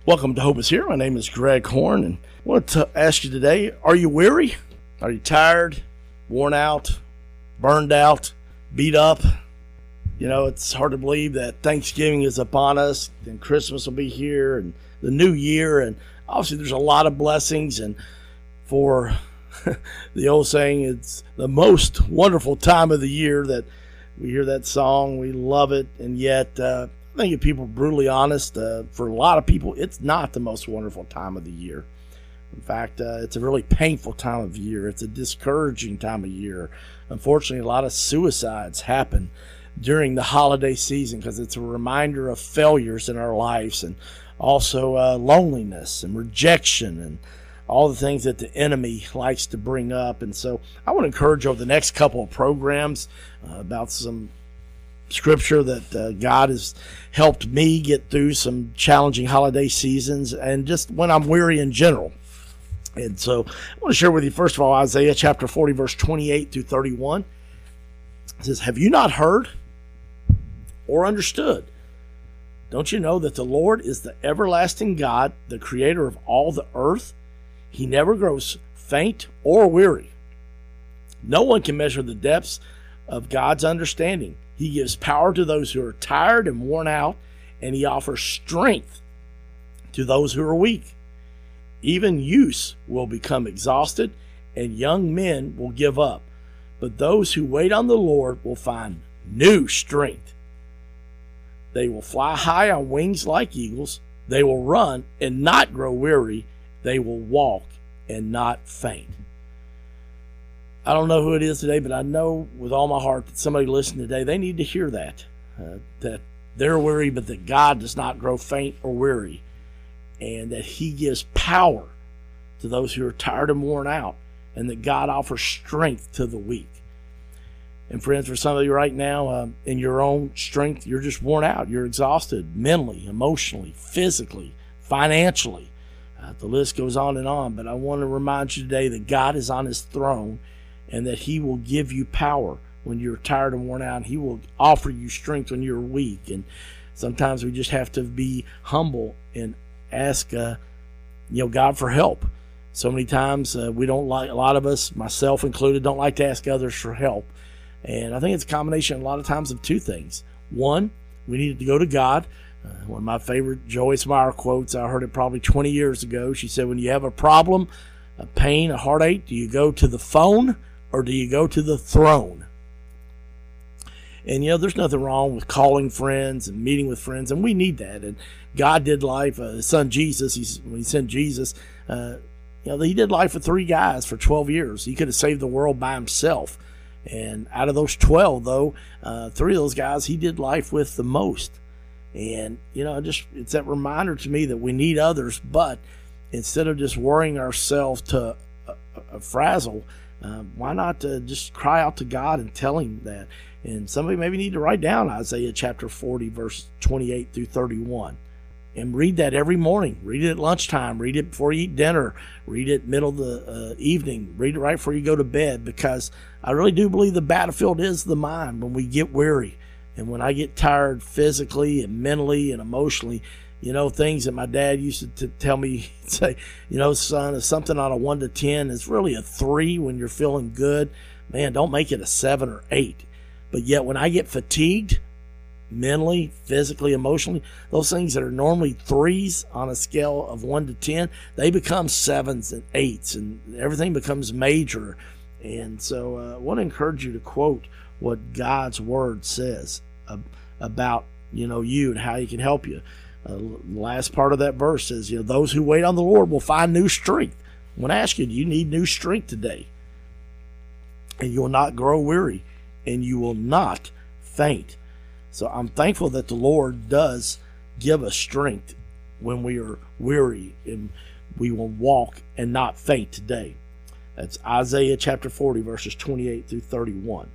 Welcome to Hope is Here. My name is Greg Horn, and I want to ask you today, are you weary? Are you tired, worn out, burned out, beat up? You know, it's hard to believe that Thanksgiving is upon us, and Christmas will be here, and the new year, and obviously there's a lot of blessings, and for the old saying, it's the most wonderful time of the year that we hear that song, we love it, and yet I think if people are brutally honest, for a lot of people, it's not the most wonderful time of the year. In fact, it's a really painful time of year. It's a discouraging time of year. Unfortunately, a lot of suicides happen during the holiday season because it's a reminder of failures in our lives, and also loneliness and rejection and all the things that the enemy likes to bring up. And so I want to encourage you over the next couple of programs about some scripture that God has helped me get through some challenging holiday seasons and just when I'm weary in general. And so I want to share with you, first of all, Isaiah chapter 40, verse 28 through 31. It says, "Have you not heard or understood? Don't you know that the Lord is the everlasting God, the creator of all the earth? He never grows faint or weary. No one can measure the depths of God's understanding. He gives power to those who are tired and worn out, and he offers strength to those who are weak. Even youths will become exhausted, and young men will give up. But those who wait on the Lord will find new strength. They will fly high on wings like eagles. They will run and not grow weary. They will walk and not faint." I don't know who it is today, but I know with all my heart that somebody listening today, they need to hear that they're weary, but that God does not grow faint or weary, and that he gives power to those who are tired and worn out, and that God offers strength to the weak. And friends, for some of you right now, in your own strength, you're just worn out. You're exhausted mentally, emotionally, physically, financially. The list goes on, but I want to remind you today that God is on his throne, and that he will give you power when you're tired and worn out. And he will offer you strength when you're weak. And sometimes we just have to be humble and ask God for help. So many times we don't like, a lot of us, myself included, don't like to ask others for help. And I think it's a combination a lot of times of two things. One, we need to go to God. One of my favorite Joyce Meyer quotes, I heard it probably 20 years ago. She said, when you have a problem, a pain, a heartache, do you go to the phone or do you go to the throne? And, there's nothing wrong with calling friends and meeting with friends, and we need that. And God did life. His son Jesus, when he sent Jesus, he did life with 3 guys for 12 years. He could have saved the world by himself. And out of those 12, though, 3 of those guys he did life with the most. And, it's that reminder to me that we need others, but instead of just worrying ourselves to a frazzle, why not just cry out to God and tell him that? And somebody maybe need to write down Isaiah chapter 40, verse 28 through 31. And read that every morning. Read it at lunchtime. Read it before you eat dinner. Read it middle of the evening. Read it right before you go to bed, because I really do believe the battlefield is the mind when we get weary. And when I get tired physically and mentally and emotionally, things that my dad used to tell me, he'd say, son, if something on a 1 to 10 is really a 3 when you're feeling good, man, don't make it a 7 or 8. But yet when I get fatigued, mentally, physically, emotionally, those things that are normally 3s on a scale of 1 to 10, they become 7s and 8s, and everything becomes major. And so I want to encourage you to quote what God's word says about, you and how he can help you. The last part of that verse says, those who wait on the Lord will find new strength. I want to ask you, do you need new strength today? And you will not grow weary, and you will not faint. So I'm thankful that the Lord does give us strength when we are weary, and we will walk and not faint today. That's Isaiah chapter 40, verses 28 through 31.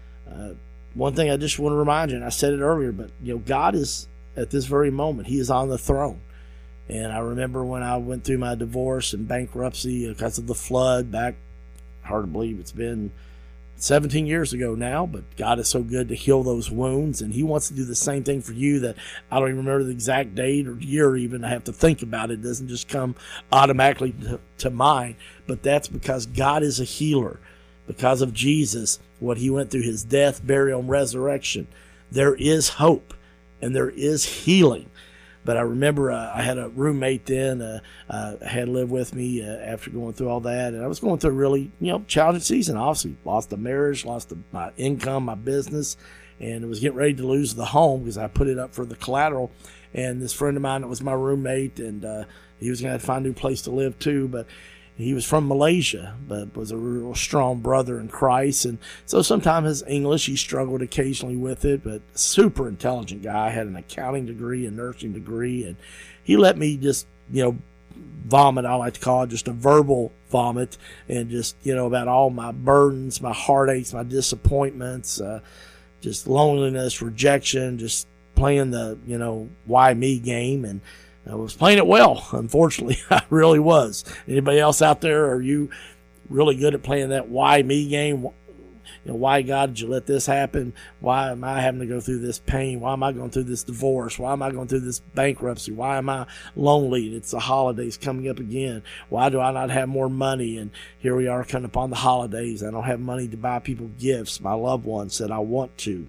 One thing I just want to remind you, and I said it earlier, but God is at this very moment, he is on the throne. And I remember when I went through my divorce and bankruptcy because of the flood back, hard to believe it's been 17 years ago now, but God is so good to heal those wounds, and he wants to do the same thing for you. That I don't even remember the exact date or year even. I have to think about it. It doesn't just come automatically to mind, but that's because God is a healer. Because of Jesus, what he went through, his death, burial, and resurrection, there is hope and there is healing. But I remember I had a roommate then, had lived with me after going through all that. And I was going through a really, challenging season. Obviously, lost the marriage, lost my income, my business, and it was getting ready to lose the home because I put it up for the collateral. And this friend of mine that was my roommate, and he was going to have to find a new place to live too. But he was from Malaysia, but was a real strong brother in Christ. And so sometimes his English, he struggled occasionally with it, but super intelligent guy, had an accounting degree, a nursing degree. And he let me just, vomit, I like to call it, just a verbal vomit, and just, about all my burdens, my heartaches, my disappointments, just loneliness, rejection, just playing the, why me game. And I was playing it well, unfortunately. I really was. Anybody else out there, are you really good at playing that why me game? Why, God, did you let this happen? Why am I having to go through this pain? Why am I going through this divorce? Why am I going through this bankruptcy? Why am I lonely? It's the holidays coming up again. Why do I not have more money? And here we are coming upon the holidays. I don't have money to buy people gifts, my loved ones, that I want to.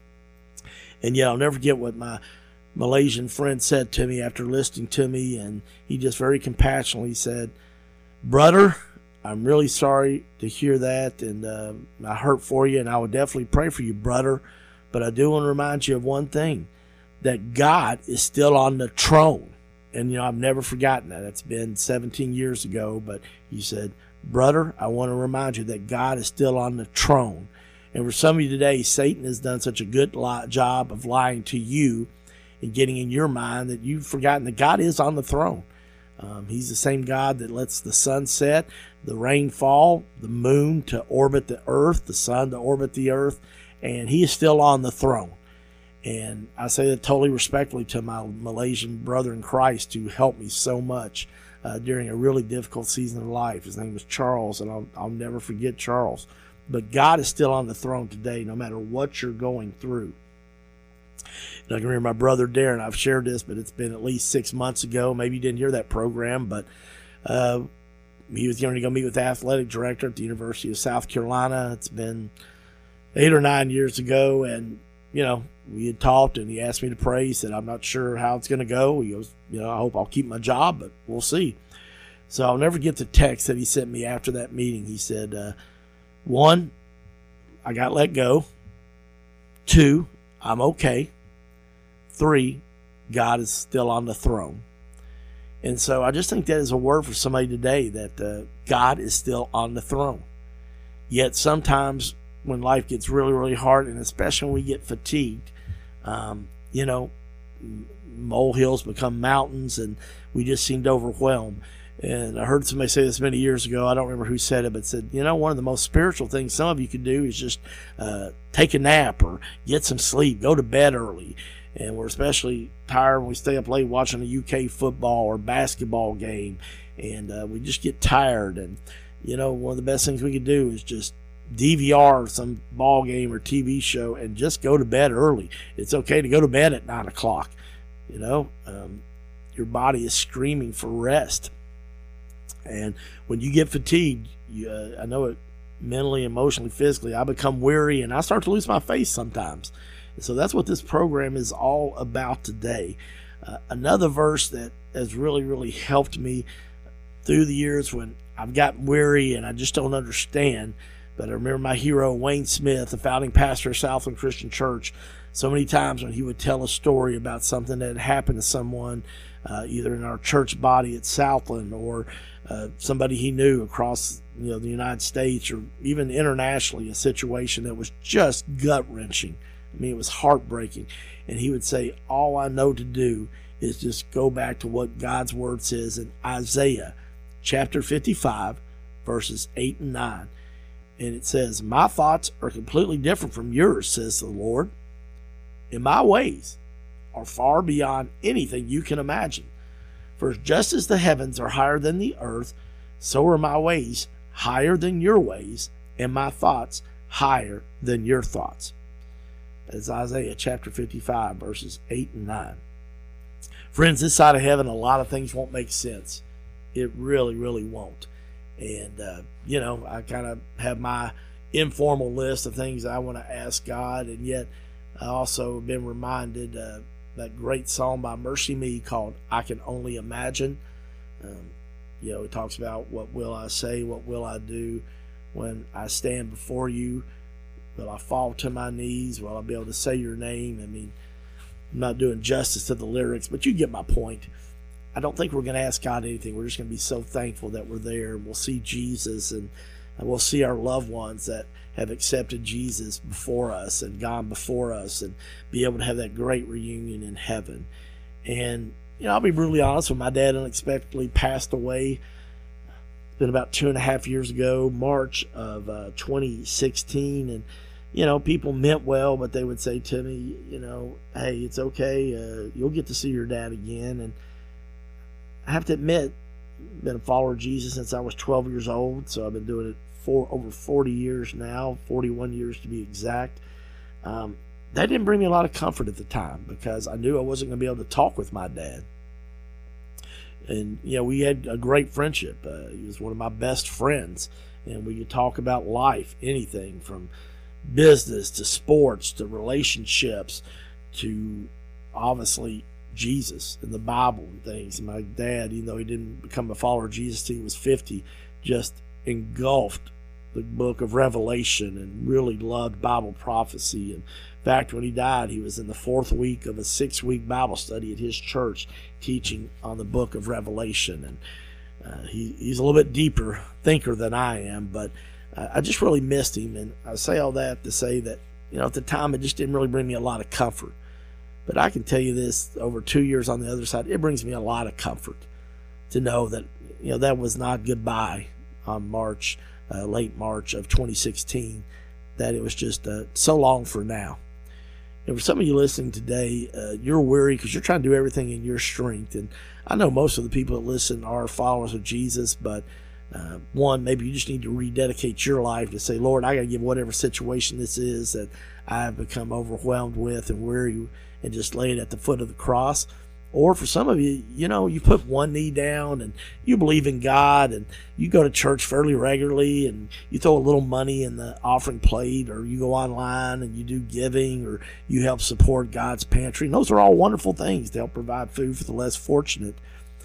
And yet I'll never forget what my Malaysian friend said to me after listening to me, and he just very compassionately said, "Brother, I'm really sorry to hear that, and I hurt for you, and I would definitely pray for you, brother, but I do want to remind you of one thing, that God is still on the throne." And I've never forgotten that. It's been 17 years ago, but he said, "Brother, I want to remind you that God is still on the throne." And for some of you today, Satan has done such a good job of lying to you and getting in your mind that you've forgotten that God is on the throne. He's the same God that lets the sun set, the rain fall, the moon to orbit the earth, the sun to orbit the earth, and he is still on the throne. And I say that totally respectfully to my Malaysian brother in Christ who helped me so much during a really difficult season of life. His name was Charles, and I'll never forget Charles. But God is still on the throne today, no matter what you're going through. And I can remember my brother Darren, I've shared this, but it's been at least 6 months ago. Maybe you didn't hear that program, but he was going to go meet with the athletic director at the University of South Carolina. It's been 8 or 9 years ago, and, we had talked, and he asked me to pray. He said, "I'm not sure how it's going to go." He goes, "I hope I'll keep my job, but we'll see." So I'll never get the text that he sent me after that meeting. He said, 1, I got let go. 2, I'm okay. 3, God is still on the throne. And so I just think that is a word for somebody today, that God is still on the throne. Yet sometimes when life gets really, really hard, and especially when we get fatigued, molehills become mountains, and we just seem to overwhelm. And I heard somebody say this many years ago. I don't remember who said it, but said, one of the most spiritual things some of you can do is just take a nap or get some sleep, go to bed early. And we're especially tired when we stay up late watching a UK football or basketball game, and we just get tired. And one of the best things we could do is just DVR some ball game or TV show and just go to bed early. It's okay to go to bed at 9 o'clock. Your body is screaming for rest. And when you get fatigued, I know it mentally, emotionally, physically, I become weary and I start to lose my faith sometimes. And so that's what this program is all about today. Another verse that has really, really helped me through the years when I've gotten weary and I just don't understand. But I remember my hero, Wayne Smith, the founding pastor of Southland Christian Church, so many times when he would tell a story about something that had happened to someone, either in our church body at Southland or somebody he knew across the United States or even internationally, a situation that was just gut-wrenching. I mean, it was heartbreaking. And he would say, all I know to do is just go back to what God's word says in Isaiah chapter 55, verses 8 and 9. And it says, my thoughts are completely different from yours, says the Lord. And my ways are far beyond anything you can imagine. For just as the heavens are higher than the earth, so are my ways higher than your ways, and my thoughts higher than your thoughts. As Isaiah chapter 55, verses 8 and 9. Friends, this side of heaven, a lot of things won't make sense. It really, really won't. And, I kind of have my informal list of things I want to ask God, and yet I also have been reminded that great song by Mercy Me called I Can Only Imagine. It talks about what will I say, what will I do when I stand before you? Will I fall to my knees? Will I be able to say your name? I mean, I'm not doing justice to the lyrics, but you get my point. I don't think we're going to ask God anything. We're just going to be so thankful that we're there, and we'll see Jesus, and we'll see our loved ones that have accepted Jesus before us and gone before us, and be able to have that great reunion in heaven. And, I'll be brutally honest, when my dad unexpectedly passed away, it's been about 2.5 years ago, March of 2016, and people meant well, but they would say to me, hey, it's okay, you'll get to see your dad again. And I have to admit, I've been a follower of Jesus since I was 12 years old, so I've been doing it for over 40 years now, 41 years to be exact. That didn't bring me a lot of comfort at the time, because I knew I wasn't going to be able to talk with my dad. And, we had a great friendship. He was one of my best friends, and we could talk about life, anything from business to sports to relationships to obviously Jesus and the Bible and things. And my dad, even though he didn't become a follower of Jesus till he was 50, just engulfed the book of Revelation and really loved Bible prophecy. And in fact, when he died, he was in the 4th week of a 6-week Bible study at his church teaching on the book of Revelation. And he's a little bit deeper thinker than I am, but I just really missed him. And I say all that to say that, at the time, it just didn't really bring me a lot of comfort. But I can tell you this, over 2 years on the other side, it brings me a lot of comfort to know that, that was not goodbye on late March of 2016, that it was just so long for now. And for some of you listening today, you're weary because you're trying to do everything in your strength. And I know most of the people that listen are followers of Jesus, but one, maybe you just need to rededicate your life to say, Lord, I got to give whatever situation this is that I have become overwhelmed with and weary, and just lay it at the foot of the cross. Or for some of you, you put one knee down and you believe in God, and you go to church fairly regularly, and you throw a little money in the offering plate, or you go online and you do giving, or you help support God's pantry. And those are all wonderful things to help provide food for the less fortunate.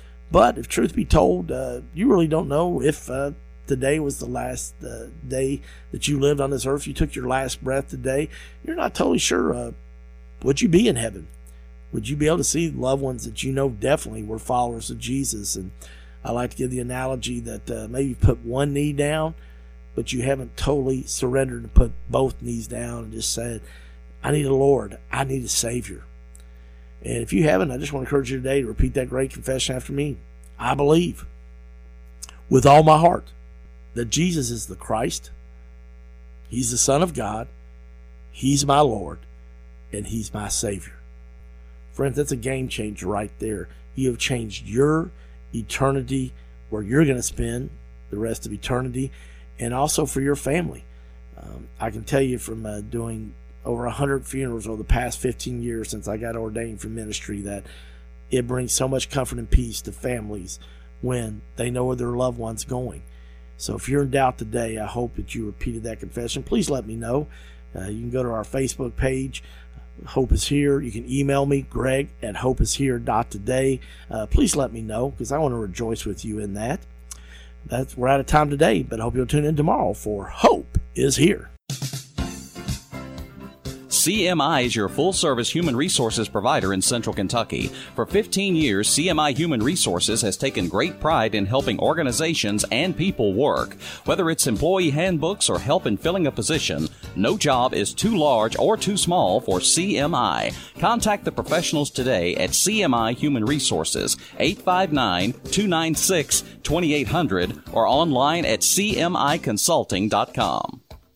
But if truth be told, you really don't know if today was the last day that you lived on this earth. If you took your last breath today, you're not totally sure, would you be in heaven? Would you be able to see loved ones that definitely were followers of Jesus? And I like to give the analogy that maybe you put one knee down, but you haven't totally surrendered to put both knees down and just said, I need a Lord. I need a Savior. And if you haven't, I just want to encourage you today to repeat that great confession after me. I believe with all my heart that Jesus is the Christ. He's the Son of God. He's my Lord, and He's my Savior. Friends, that's a game changer right there. You have changed your eternity, where you're going to spend the rest of eternity, and also for your family. I can tell you from doing over 100 funerals over the past 15 years since I got ordained for ministry that it brings so much comfort and peace to families when they know where their loved one's going. So if you're in doubt today, I hope that you repeated that confession. Please let me know. You can go to our Facebook page, Hope is Here. You can email me, greg@hopeishere.today. Please let me know, because I want to rejoice with you in that. We're out of time today, but I hope you'll tune in tomorrow for Hope is Here. CMI is your full-service human resources provider in Central Kentucky. For 15 years, CMI Human Resources has taken great pride in helping organizations and people work. Whether it's employee handbooks or help in filling a position, no job is too large or too small for CMI. Contact the professionals today at CMI Human Resources, 859-296-2800, or online at cmiconsulting.com.